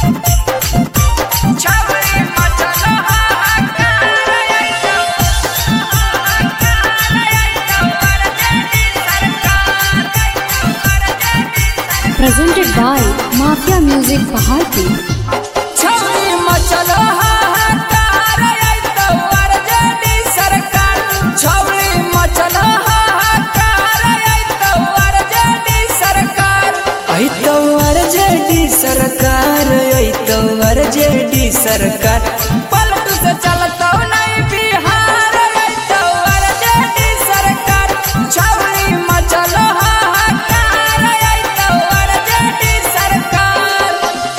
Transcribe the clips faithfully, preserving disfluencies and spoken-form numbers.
Presented by Mafia Music Bharti. छवि मचल हाहाकार आइतो RJD सरकार छवि मचल हाहाकार आइतो आरजेडी सरकार आइतो आरजेडी सरकार आइतो आरजेडी सरकार पलटू से चलतो नहीं बिहार आइतो आरजेडी सरकार छवि मचल हाहाकार आइतो आरजेडी सरकार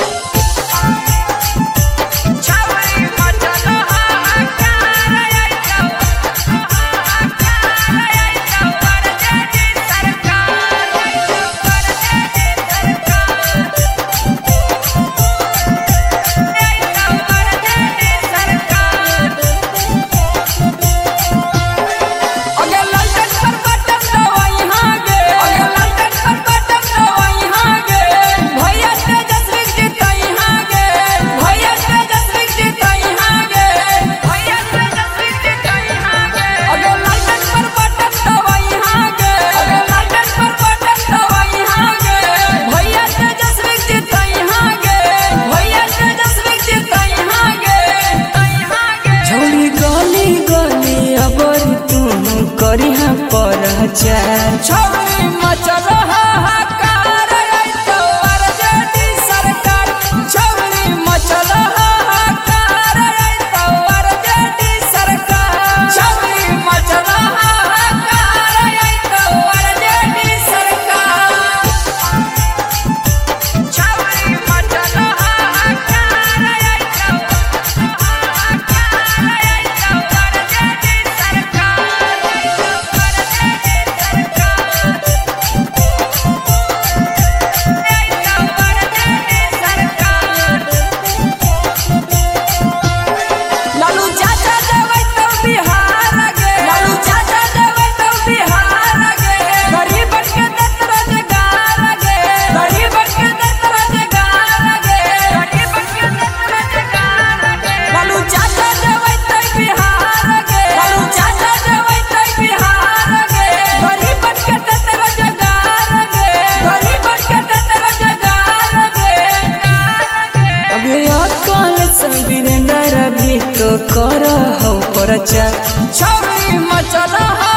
करिहा परचार छवि मचल हाहाकार आइतो आरजेडी सरकार छवि मचल हाहाकार आइतो आरजेडी सरकार छवि मचल हाहाकार आइतो आरजेडी सरकार छवि मचल हाहाकार आइतो हाहाकार आइतो आरजेडी सरकार तो कर हो परचा छवि मचल